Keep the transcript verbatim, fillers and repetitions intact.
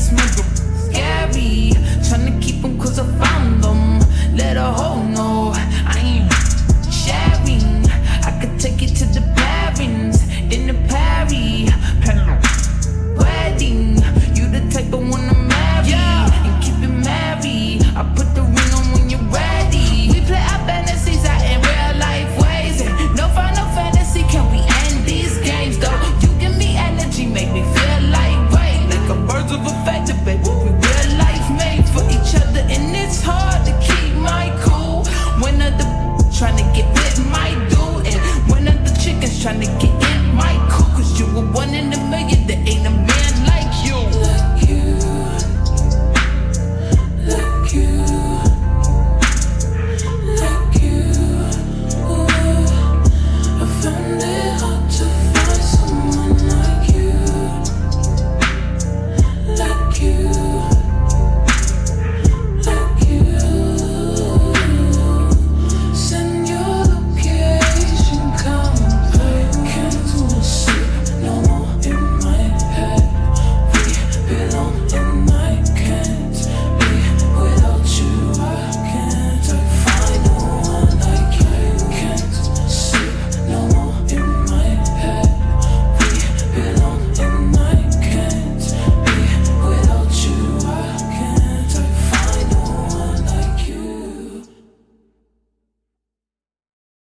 make them scary. Tryna keep them cause I found them. Let a hoe know I ain't sharing. I could take it to the parents, then the party. Wedding, you the type of one to marry, yeah, and keep it married. I put the ring on when you're ready. We play our fantasies out in real life ways, and no final fantasy, can we end these games though? You give me energy, make me feel lightweight, like a birds of a feather.